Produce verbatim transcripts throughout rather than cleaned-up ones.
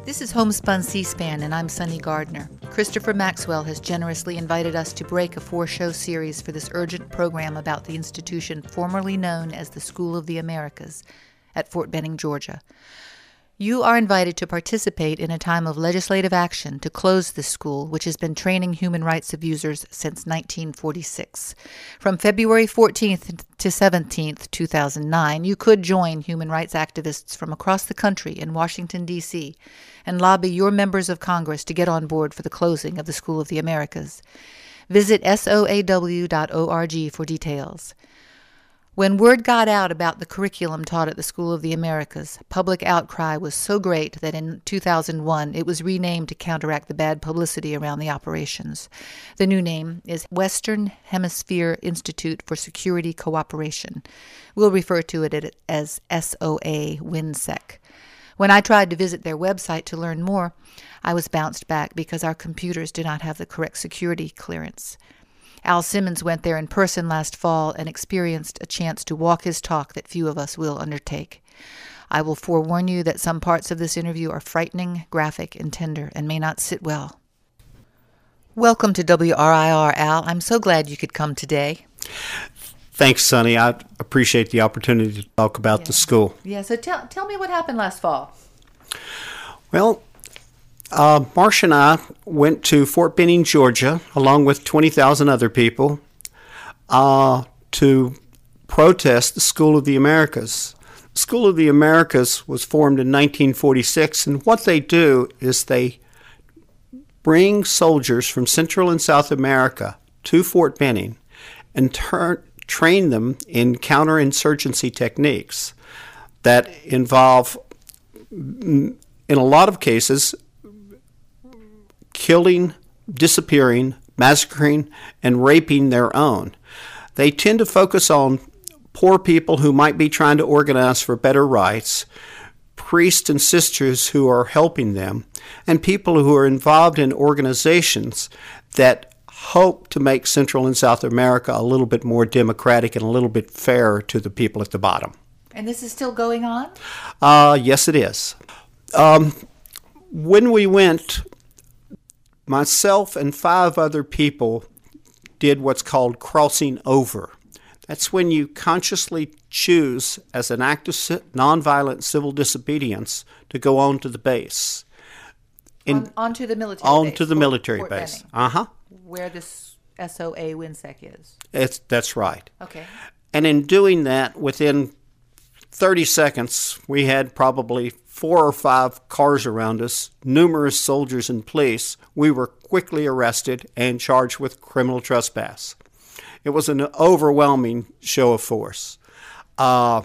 This is Homespun C-SPAN, and I'm Sunny Gardner. Christopher Maxwell has generously invited us to break a four-show series for this urgent program about the institution formerly known as the School of the Americas at Fort Benning, Georgia. You are invited to participate in a time of legislative action to close this school, which has been training human rights abusers since nineteen forty-six. From February fourteenth to seventeenth, two thousand nine, you could join human rights activists from across the country in Washington, D C, and lobby your members of Congress to get on board for the closing of the School of the Americas. Visit S O A W dot org for details. When word got out about the curriculum taught at the School of the Americas, public outcry was so great that in two thousand one it was renamed to counteract the bad publicity around the operations. The new name is Western Hemisphere Institute for Security Cooperation. We'll refer to it as S O A WinSec. When I tried to visit their website to learn more, I was bounced back because our computers do not have the correct security clearance. Al Simmons went there in person last fall and experienced a chance to walk his talk that few of us will undertake. I will forewarn you that some parts of this interview are frightening, graphic, and tender, and may not sit well. Welcome to W R I R, Al. I'm so glad you could come today. Thanks, Sonny. I appreciate the opportunity to talk about yeah. the school. Yeah, so tell, tell me what happened last fall. Well, Uh, Marsh and I went to Fort Benning, Georgia, along with twenty thousand other people, uh, to protest the School of the Americas. The School of the Americas was formed in nineteen forty-six, and what they do is they bring soldiers from Central and South America to Fort Benning and turn, train them in counterinsurgency techniques that involve, in a lot of cases, killing, disappearing, massacring, and raping their own. They tend to focus on poor people who might be trying to organize for better rights, priests and sisters who are helping them, and people who are involved in organizations that hope to make Central and South America a little bit more democratic and a little bit fairer to the people at the bottom. And this is still going on? Uh, yes, it is. Um, when we went, myself and five other people did what's called crossing over. That's when you consciously choose, as an act of nonviolent civil disobedience, to go on to the base. In, on, onto the military on base. to the Fort, military Fort base. Benning, uh-huh. Where this S O A WinSec is. It's, that's right. Okay. And in doing that, within thirty seconds, we had probably four or five cars around us, numerous soldiers and police. We were quickly arrested and charged with criminal trespass. It was an overwhelming show of force. Uh,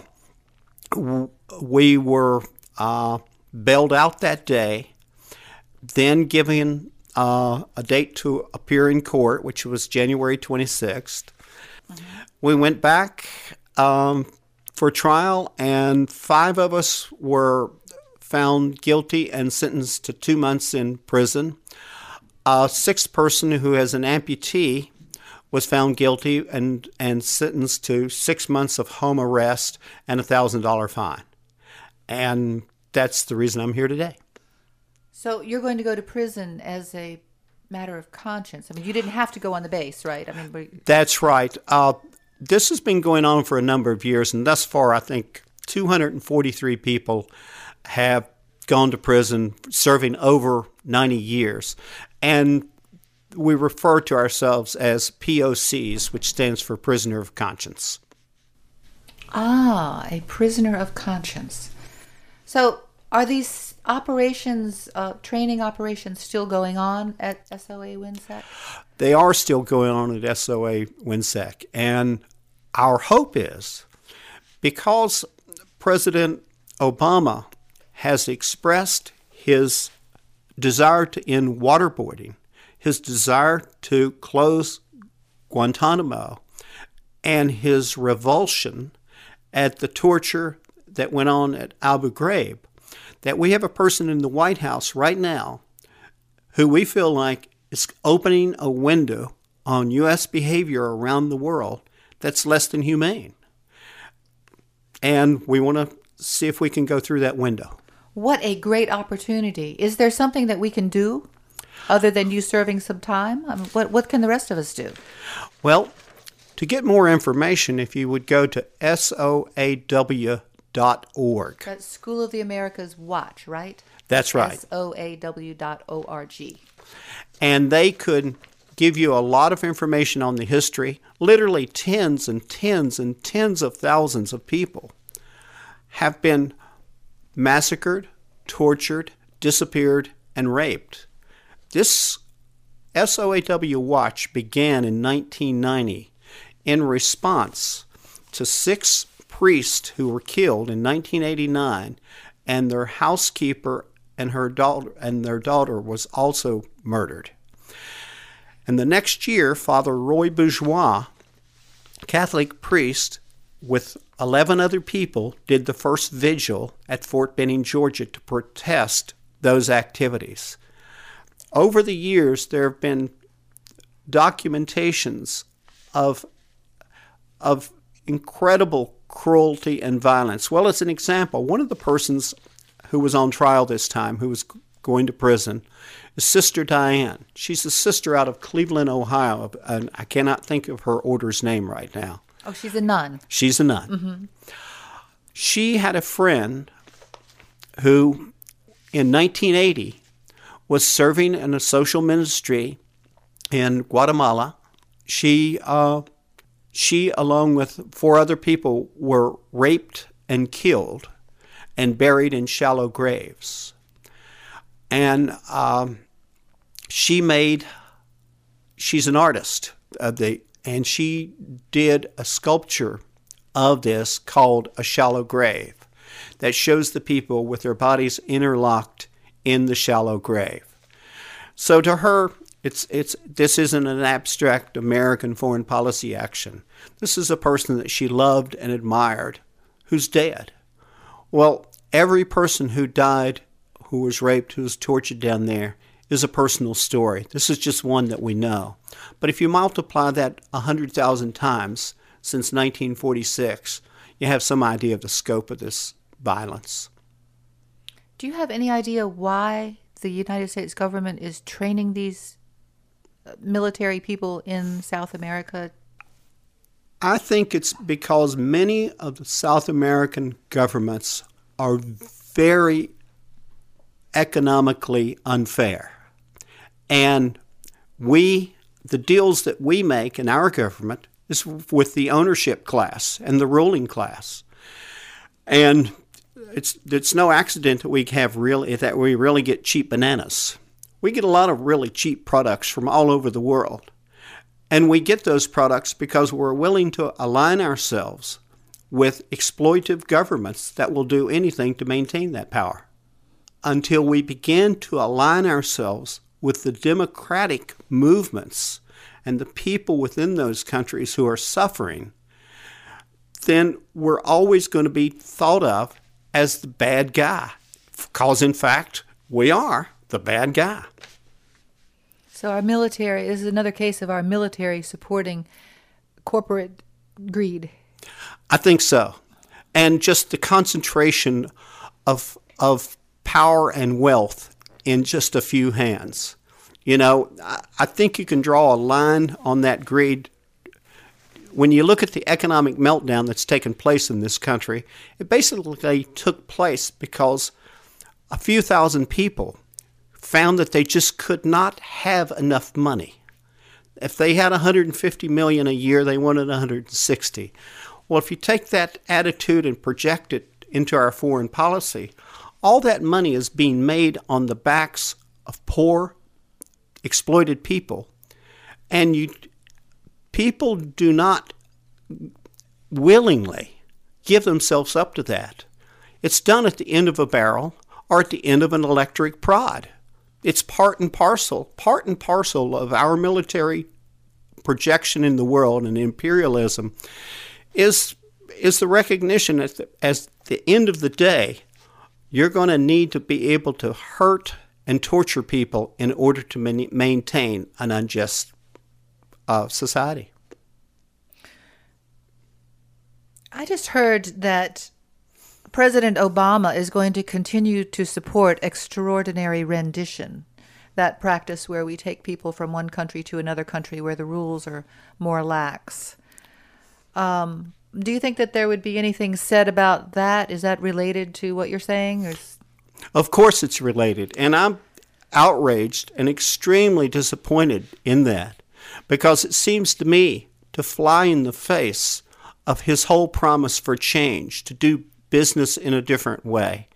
we were uh, bailed out that day, then given uh, a date to appear in court, which was January twenty-sixth. Mm-hmm. We went back um, for trial, and five of us were found guilty and sentenced to two months in prison. A sixth person who has an amputee was found guilty and, and sentenced to six months of home arrest and a one thousand dollars fine. And that's the reason I'm here today. So you're going to go to prison as a matter of conscience. I mean, you didn't have to go on the base, right? I mean, we... That's right. Uh, this has been going on for a number of years, and thus far, I think two hundred forty-three people have gone to prison serving over ninety years. And we refer to ourselves as P O Cs, which stands for Prisoner of Conscience. Ah, a prisoner of conscience. So are these operations, uh, training operations, still going on at S O A WinSec? They are still going on at S O A WinSec. And our hope is, because President Obama has expressed his desire to end waterboarding, his desire to close Guantanamo, and his revulsion at the torture that went on at Abu Ghraib, that we have a person in the White House right now who we feel like is opening a window on U S behavior around the world that's less than humane. And we want to see if we can go through that window. What a great opportunity. Is there something that we can do other than you serving some time? I mean, what, what can the rest of us do? Well, to get more information, if you would go to S O A W dot org. That's School of the Americas Watch, right? That's right. S O A W dot O R G. And they could give you a lot of information on the history. Literally tens and tens and tens of thousands of people have been massacred, tortured, disappeared, and raped. This S O A W Watch began in nineteen ninety in response to six priests who were killed in nineteen eighty-nine, and their housekeeper and her daughter and their daughter was also murdered. And the next year, Father Roy Bourgeois, Catholic priest, with eleven other people, did the first vigil at Fort Benning, Georgia, to protest those activities. Over the years, there have been documentations of, of incredible cruelty and violence. Well, as an example, one of the persons who was on trial this time, who was going to prison, is Sister Diane. She's a sister out of Cleveland, Ohio, and I cannot think of her order's name right now. Oh, she's a nun. She's a nun. Mm-hmm. She had a friend who, in nineteen eighty, was serving in a social ministry in Guatemala. She, uh, she, along with four other people, were raped and killed and buried in shallow graves. And um, she made, she's an artist, of the, and she did a sculpture of this called A Shallow Grave that shows the people with their bodies interlocked in the shallow grave. So to her, it's it's this isn't an abstract American foreign policy action. This is a person that she loved and admired who's dead. Well, every person who died, who was raped, who was tortured down there, is a personal story. This is just one that we know. But if you multiply that one hundred thousand times since nineteen forty-six, you have some idea of the scope of this violence. Do you have any idea why the United States government is training these military people in South America? I think it's because many of the South American governments are very economically unfair. And we, the deals that we make in our government is with the ownership class and the ruling class. And it's it's no accident that we have really that we really get cheap bananas. We get a lot of really cheap products from all over the world. And we get those products because we're willing to align ourselves with exploitive governments that will do anything to maintain that power. Until we begin to align ourselves with the democratic movements and the people within those countries who are suffering, then we're always going to be thought of as the bad guy. Because, in fact, we are the bad guy. So our military, this is another case of our military supporting corporate greed. I think so. And just the concentration of of power and wealth in just a few hands. You know, I think you can draw a line on that greed. When you look at the economic meltdown that's taken place in this country, it basically took place because a few thousand people found that they just could not have enough money. If they had one hundred fifty million dollars a year, they wanted one hundred sixty. Well, if you take that attitude and project it into our foreign policy, all that money is being made on the backs of poor, exploited people. And you, people do not willingly give themselves up to that. It's done at the end of a barrel or at the end of an electric prod. It's part and parcel, part and parcel of our military projection in the world, and imperialism is is the recognition that the, as the end of the day, you're going to need to be able to hurt and torture people in order to man- maintain an unjust uh, society. I just heard that President Obama is going to continue to support extraordinary rendition, that practice where we take people from one country to another country where the rules are more lax. Um, do you think that there would be anything said about that? Is that related to what you're saying? Or is... Of course it's related, and I'm outraged and extremely disappointed in that, because it seems to me to fly in the face of his whole promise for change, to do business in a different way.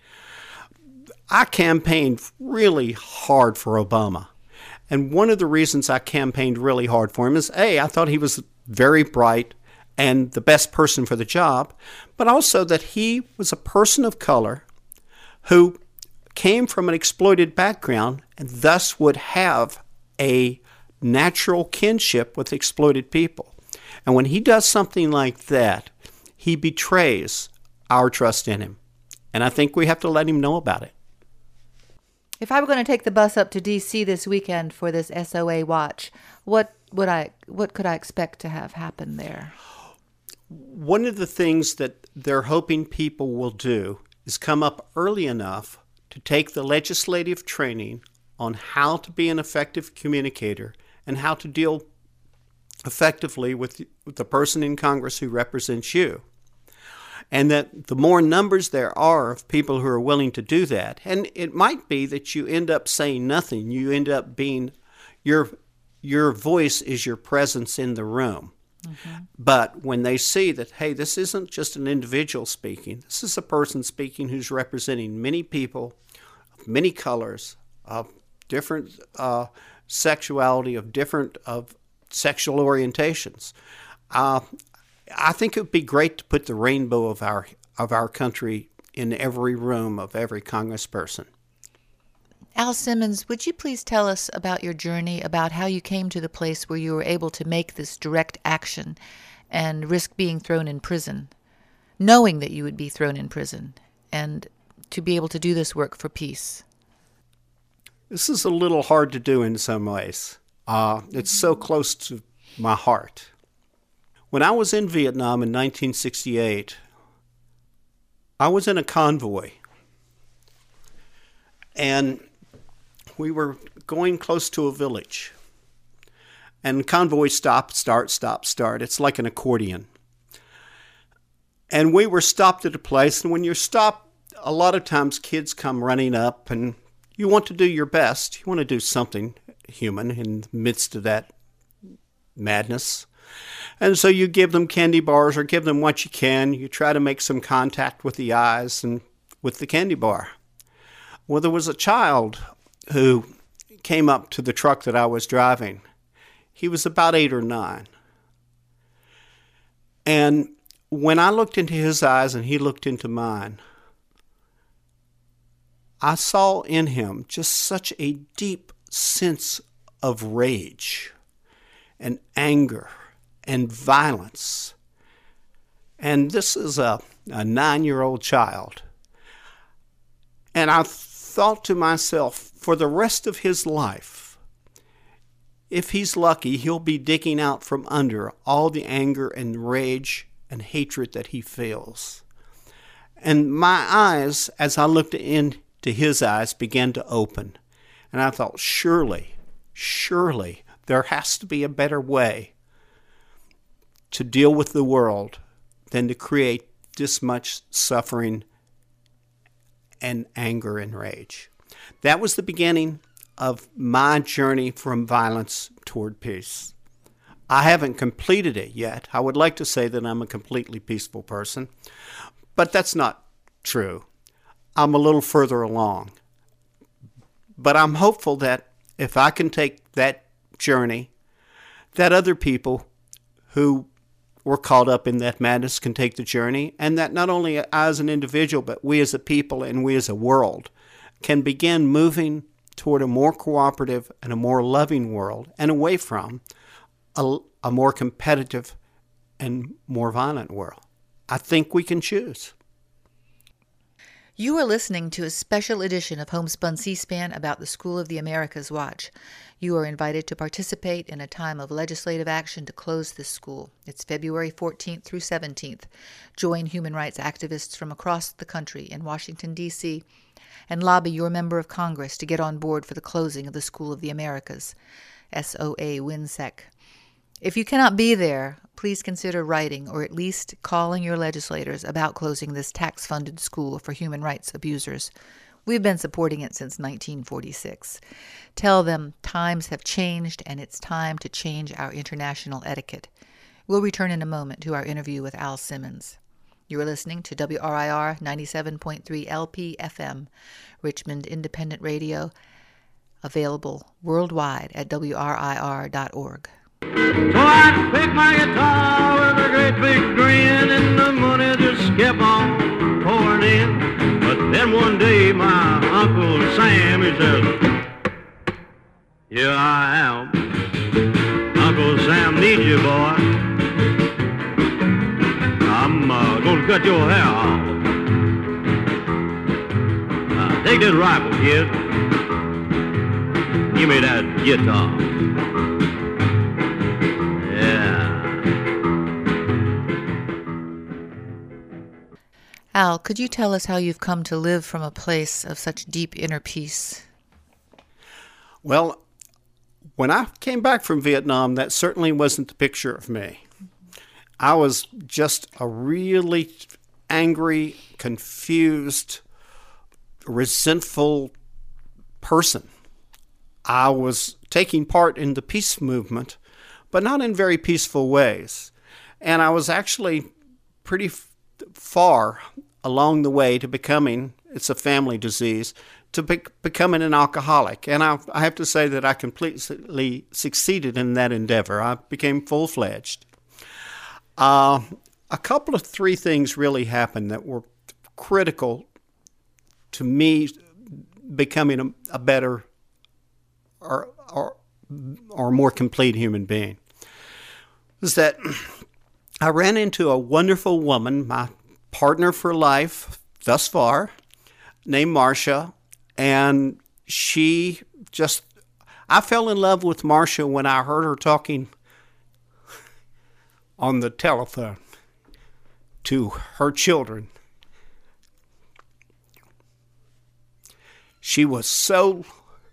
I campaigned really hard for Obama. And one of the reasons I campaigned really hard for him is, A, I thought he was very bright and the best person for the job, but also that he was a person of color who came from an exploited background and thus would have a natural kinship with exploited people. And when he does something like that, he betrays our trust in him. And I think we have to let him know about it. If I were going to take the bus up to D C this weekend for this S O A watch, what would I, what could I expect to have happen there? One of the things that they're hoping people will do is come up early enough to take the legislative training on how to be an effective communicator and how to deal effectively with the person in Congress who represents you. And that the more numbers there are of people who are willing to do that, and it might be that you end up saying nothing, you end up being, your your voice is your presence in the room. Mm-hmm. But when they see that, hey, this isn't just an individual speaking, this is a person speaking who's representing many people, of many colors, of different uh, sexuality, of different of sexual orientations. Uh, I think it would be great to put the rainbow of our of our country in every room of every congressperson. Al Simmons, would you please tell us about your journey, about how you came to the place where you were able to make this direct action and risk being thrown in prison, knowing that you would be thrown in prison, and to be able to do this work for peace? This is a little hard to do in some ways. Uh, it's so close to my heart. When I was in Vietnam in nineteen sixty-eight, I was in a convoy, and we were going close to a village. And convoy stop, start, stop, start. It's like an accordion. And we were stopped at a place, and when you're stopped, a lot of times kids come running up, and you want to do your best. You want to do something human in the midst of that madness. And so you give them candy bars or give them what you can. You try to make some contact with the eyes and with the candy bar. Well, there was a child who came up to the truck that I was driving. He was about eight or nine. And when I looked into his eyes and he looked into mine, I saw in him just such a deep sense of rage and anger and violence. And this is a, a nine-year-old child. And I thought to myself, for the rest of his life, if he's lucky, he'll be digging out from under all the anger and rage and hatred that he feels. And my eyes, as I looked into his eyes, began to open. And I thought, surely, surely, there has to be a better way to deal with the world than to create this much suffering and anger and rage. That was the beginning of my journey from violence toward peace. I haven't completed it yet. I would like to say that I'm a completely peaceful person, but that's not true. I'm a little further along. But I'm hopeful that if I can take that journey, that other people who were caught up in that madness can take the journey, and that not only I as an individual, but we as a people and we as a world can begin moving toward a more cooperative and a more loving world and away from a, a more competitive and more violent world. I think we can choose. You are listening to a special edition of Homespun C-SPAN about the School of the Americas Watch. You are invited to participate in a time of legislative action to close this school. It's February fourteenth through seventeenth. Join human rights activists from across the country in Washington, D C, and lobby your member of Congress to get on board for the closing of the School of the Americas, S O A WINSEC. If you cannot be there, please consider writing or at least calling your legislators about closing this tax-funded school for human rights abusers. We've been supporting it since nineteen forty-six. Tell them times have changed and it's time to change our international etiquette. We'll return in a moment to our interview with Al Simmons. You're listening to W R I R ninety-seven point three L P F M, Richmond Independent Radio, available worldwide at W R I R dot org. So I picked my guitar with a great big grin, and the money just kept on pouring in. But then one day my Uncle Sam, he says, here I am. Uncle Sam needs you, boy. I'm uh, going to cut your hair off. Uh, take this rifle, kid. Give me that guitar. Al, could you tell us how you've come to live from a place of such deep inner peace? Well, when I came back from Vietnam, that certainly wasn't the picture of me. I was just a really angry, confused, resentful person. I was taking part in the peace movement, but not in very peaceful ways. And I was actually pretty f- far along the way to becoming, it's a family disease, to be- becoming an alcoholic. And I, I have to say that I completely succeeded in that endeavor. I became full-fledged. Uh, a couple of three things really happened that were critical to me becoming a, a better or, or, or more complete human being. Is that I ran into a wonderful woman, my partner for life thus far, named Marcia, and she just, I fell in love with Marcia when I heard her talking on the telephone to her children. She was so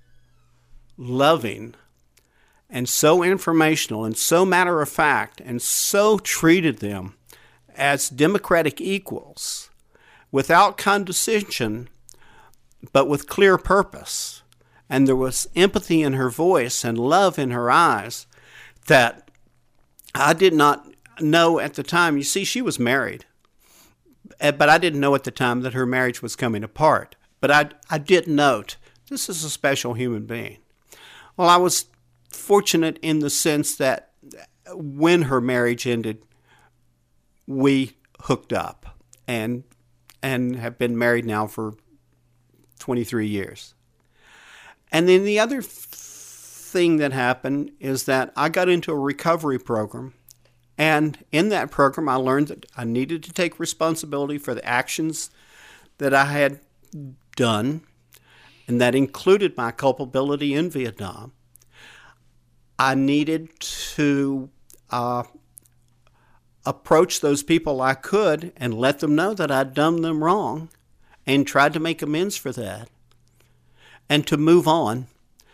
loving and so informational and so matter of fact and so treated them as democratic equals without condescension but with clear purpose. And there was empathy in her voice and love in her eyes that I did not know at the time. You see, she was married, but I didn't know at the time that her marriage was coming apart. But I, I did note, this is a special human being. Well, I was fortunate in the sense that when her marriage ended, we hooked up and and have been married now for twenty-three years. And then the other f- thing that happened is that I got into a recovery program. And in that program, I learned that I needed to take responsibility for the actions that I had done, and that included my culpability in Vietnam. I needed to uh, approach those people I could and let them know that I'd done them wrong and tried to make amends for that, and to move on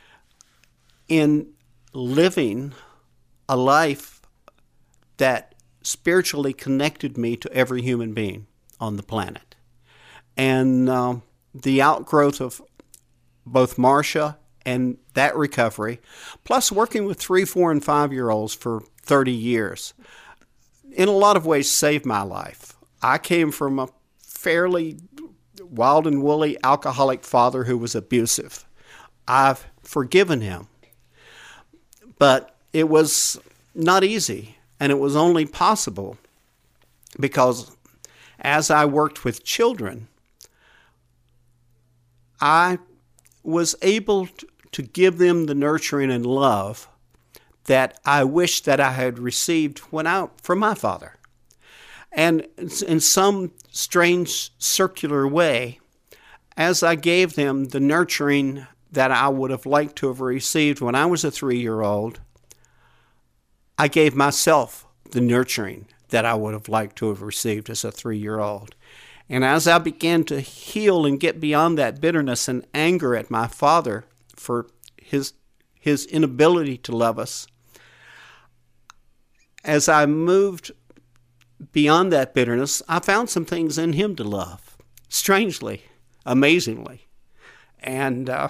in living a life that spiritually connected me to every human being on the planet. And um, the outgrowth of both Marcia and that recovery, plus working with three, four, and five-year-olds for thirty years, in a lot of ways saved my life. I came from a fairly wild and woolly alcoholic father who was abusive. I've forgiven him. But it was not easy, and it was only possible because as I worked with children, I was able to give them the nurturing and love that I wish that I had received when I, from my father. And in some strange circular way, as I gave them the nurturing that I would have liked to have received when I was a three-year-old, I gave myself the nurturing that I would have liked to have received as a three-year-old. And as I began to heal and get beyond that bitterness and anger at my father for his his inability to love us, as I moved beyond that bitterness, I found some things in him to love, strangely, amazingly. And uh,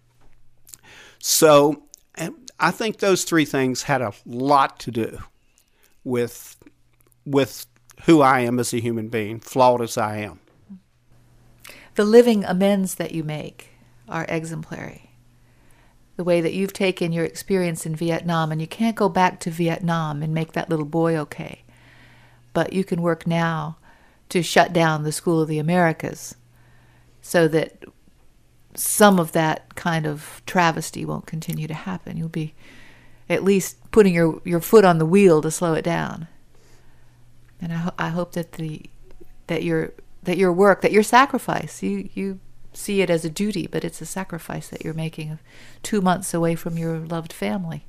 so I think those three things had a lot to do with with who I am as a human being, flawed as I am. The living amends that you make are exemplary. The way that you've taken your experience in Vietnam, and you can't go back to Vietnam and make that little boy okay, but you can work now to shut down the School of the Americas so that some of that kind of travesty won't continue to happen. You'll be at least putting your, your foot on the wheel to slow it down. And I, ho- I hope that the that your that your work, that your sacrifice, you you see it as a duty, but it's a sacrifice that you're making of two months away from your loved family.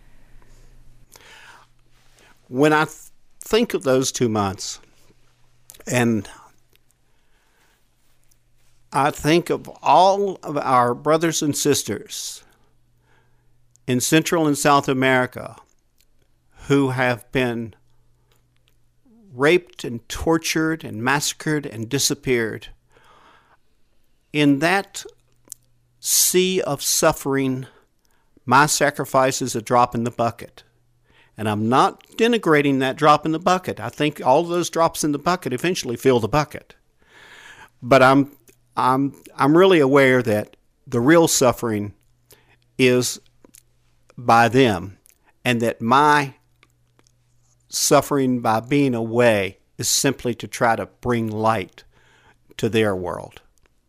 When I th- think of those two months, and I think of all of our brothers and sisters in Central and South America who have been raped and tortured and massacred and disappeared, in that sea of suffering, my sacrifice is a drop in the bucket. And I'm not denigrating that drop in the bucket. I think all those drops in the bucket eventually fill the bucket. But I'm I'm I'm really aware that the real suffering is by them, and that my suffering by being away is simply to try to bring light to their world.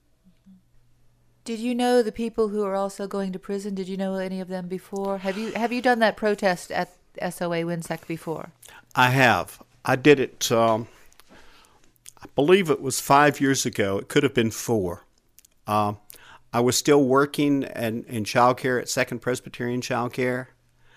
Did you know the people who are also going to prison? Did you know any of them before? Have you have you done that protest at S O A WinSec before? I have. I did it, um, I believe it was five years ago. It could have been four. Uh, I was still working in, in child care at Second Presbyterian Child Care.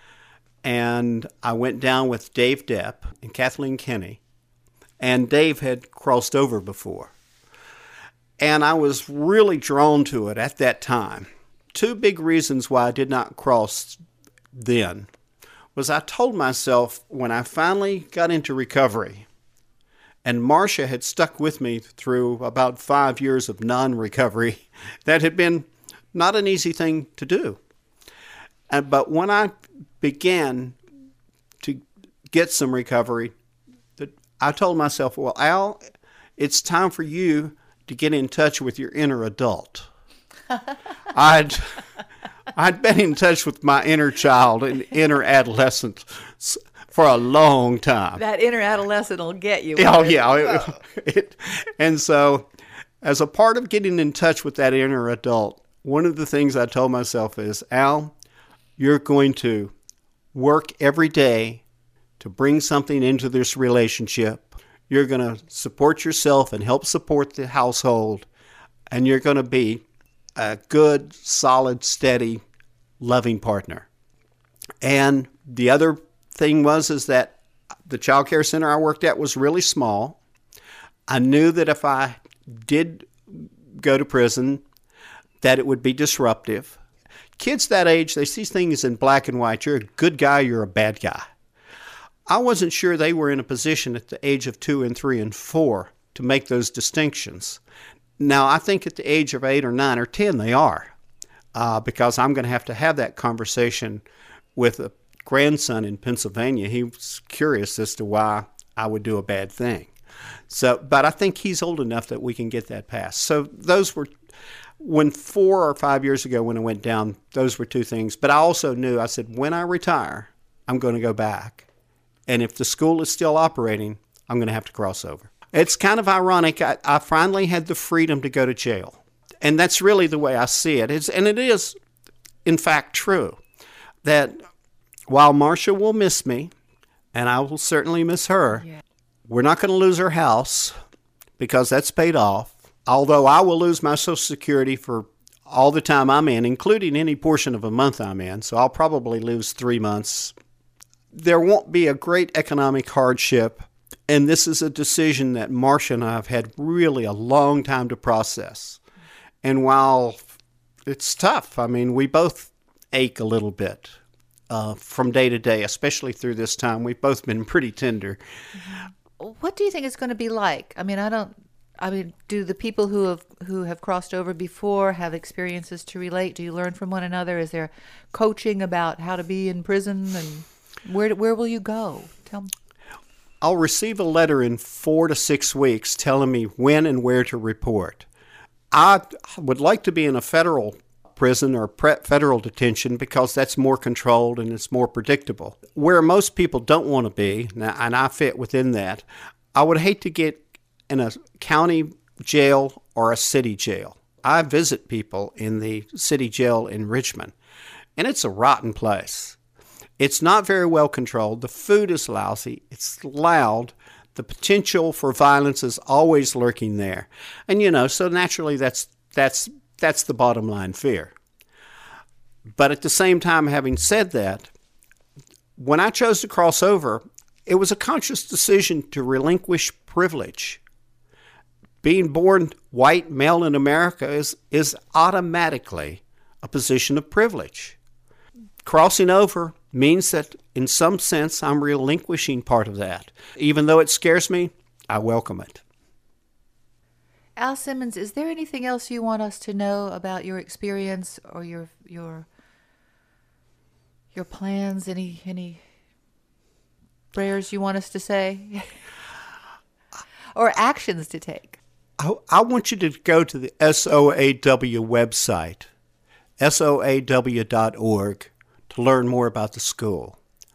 And I went down with Dave Depp and Kathleen Kenny. And Dave had crossed over before. And I was really drawn to it at that time. Two big reasons why I did not cross then was I told myself when I finally got into recovery, and Marcia had stuck with me through about five years of non-recovery, that had been not an easy thing to do. And, but when I began to get some recovery, I told myself, well, Al, it's time for you to get in touch with your inner adult. I'd I'd been in touch with my inner child and inner adolescent for a long time. That inner adolescent will get you. Oh, yeah. It, it, and so as a part of getting in touch with that inner adult, one of the things I told myself is, Al, you're going to work every day to bring something into this relationship. You're going to support yourself and help support the household. And you're going to be a good, solid, steady, loving partner. And the other thing was is that the child care center I worked at was really small. I knew that if I did go to prison, that it would be disruptive. Kids that age, they see things in black and white. You're a good guy, you're a bad guy. I wasn't sure they were in a position at the age of two and three and four to make those distinctions. Now, I think at the age of eight or nine or ten, they are, uh, because I'm going to have to have that conversation with a grandson in Pennsylvania. He was curious as to why I would do a bad thing. So, but I think he's old enough that we can get that passed. So those were, when four or five years ago when I went down, those were two things. But I also knew, I said, when I retire, I'm going to go back. And if the school is still operating, I'm going to have to cross over. It's kind of ironic. I, I finally had the freedom to go to jail. And that's really the way I see it. It's, and it is, in fact, true that while Marcia will miss me, and I will certainly miss her, yeah. We're not going to lose her house because that's paid off. although I will lose my Social Security for all the time I'm in, including any portion of a month I'm in, so I'll probably lose three months. There won't be a great economic hardship, and this is a decision that Marcia and I have had really a long time to process. And while it's tough, I mean, we both ache a little bit uh, from day to day, especially through this time. We've both been pretty tender. What do you think it's going to be like? I mean, I don't... I mean, do the people who have who have crossed over before have experiences to relate? Do you learn from one another? Is there coaching about how to be in prison, and where where will you go? Tell me. I'll receive a letter in four to six weeks telling me when and where to report. I would like to be in a federal prison or pre- federal detention because that's more controlled and it's more predictable. Where most people don't want to be, and I fit within that, I would hate to get in a county jail or a city jail. I visit people in the city jail in Richmond, and it's a rotten place. It's not very well controlled. The food is lousy. It's loud. The potential for violence is always lurking there. And, you know, so naturally that's that's that's the bottom line fear. But at the same time, having said that, when I chose to cross over, it was a conscious decision to relinquish privilege. Being born white, male in America is, is automatically a position of privilege. Crossing over means that, in some sense, I'm relinquishing part of that. Even though it scares me, I welcome it. Al Simmons, is there anything else you want us to know about your experience or your your your plans? Any any prayers you want us to say, or actions to take? I, I want you to go to the S O A W website, S O A W dot org, to learn more about the school.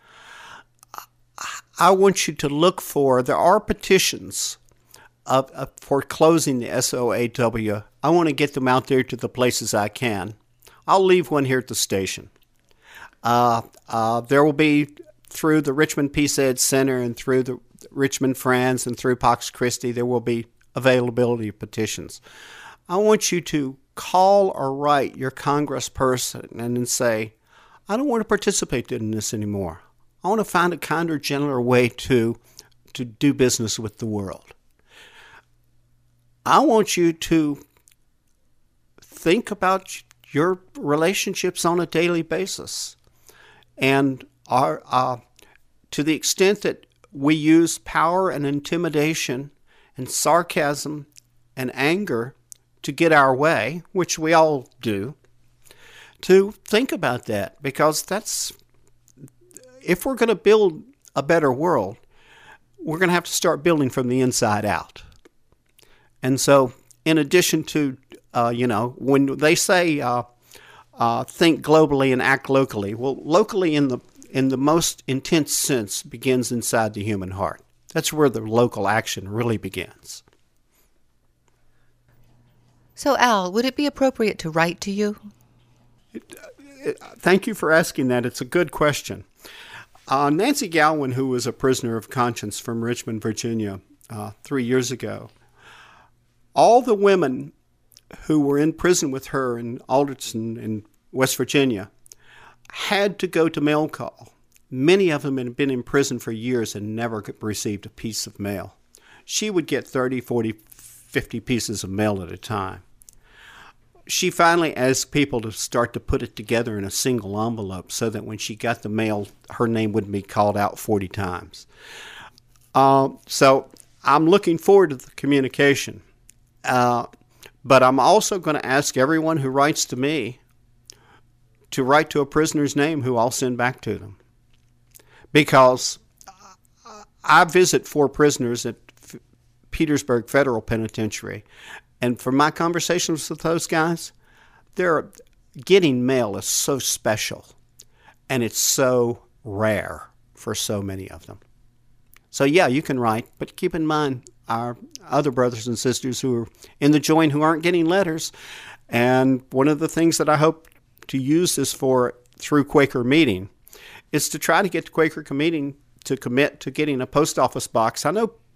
I want you to look for, there are petitions of, of, for closing the S O A W. I want to get them out there to the places I can. I'll leave one here at the station. Uh, uh, there will be, through the Richmond Peace Ed Center and through the Richmond Friends and through Pax Christi, there will be availability of petitions. I want you to call or write your congressperson and then say, I don't want to participate in this anymore. I want to find a kinder, gentler way to, to do business with the world. I want you to think about your relationships on a daily basis. And our, uh, to the extent that we use power and intimidation and sarcasm and anger to get our way, which we all do, to think about that, because that's, if we're going to build a better world, we're going to have to start building from the inside out. And so, in addition to, uh, you know, when they say uh, uh, think globally and act locally, well, locally in the in the most intense sense begins inside the human heart. That's where the local action really begins. So, Al, would it be appropriate to write to you? It, it, thank you for asking that. It's a good question. Uh, Nancy Gowan, who was a prisoner of conscience from Richmond, Virginia, uh, three years ago, all the women who were in prison with her in Alderton in West Virginia had to go to mail call. Many of them had been in prison for years and never received a piece of mail. She would get thirty, forty, fifty pieces of mail at a time. She finally asked people to start to put it together in a single envelope so that when she got the mail, her name wouldn't be called out forty times. Uh, so I'm looking forward to the communication. Uh, but I'm also going to ask everyone who writes to me to write to a prisoner's name who I'll send back to them. Because I visit four prisoners at Petersburg Federal Penitentiary, and from my conversations with those guys, they're getting mail is so special, and it's so rare for so many of them. So yeah, you can write, but keep in mind our other brothers and sisters who are in the joint who aren't getting letters. And one of the things that I hope to use this for through Quaker Meeting is to try to get the Quaker Meeting to commit to getting a post office box. I know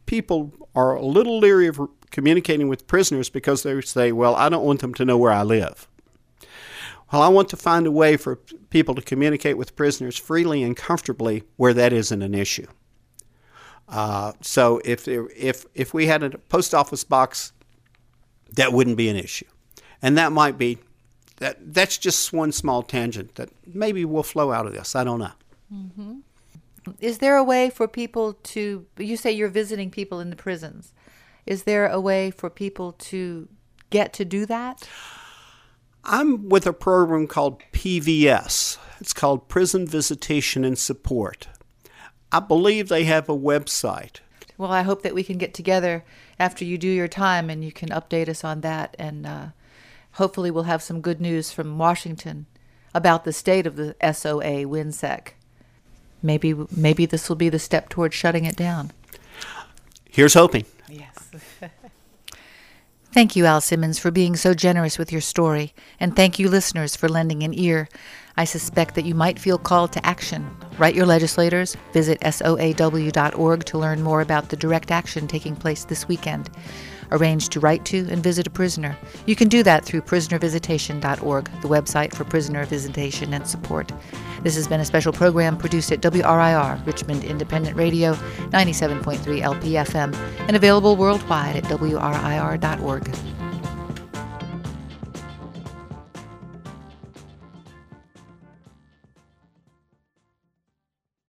people are a little leery of communicating with prisoners because they say, well, I don't want them to know where I live. Well, I want to find a way for people to communicate with prisoners freely and comfortably where that isn't an issue. Uh, so if there, if if we had a post office box, that wouldn't be an issue. And that might be, that that's just one small tangent that maybe will flow out of this. I don't know. Mm-hmm. Is there a way for people to, you say you're visiting people in the prisons. Is there a way for people to get to do that? I'm with a program called P V S. It's called Prison Visitation and Support. I believe they have a website. Well, I hope that we can get together after you do your time and you can update us on that. And uh, hopefully we'll have some good news from Washington about the state of the S O A WinSec. Maybe, maybe this will be the step towards shutting it down. Here's hoping. Yes. Thank you, Al Simmons, for being so generous with your story, and thank you, listeners, for lending an ear. I suspect that you might feel called to action. Write your legislators, visit S O A W dot org to learn more about the direct action taking place this weekend. Arrange to write to and visit a prisoner. You can do that through prisoner visitation dot org, the website for prisoner visitation and support. This has been a special program produced at W R I R, Richmond Independent Radio, ninety-seven point three L P F M, and available worldwide at W R I R dot org.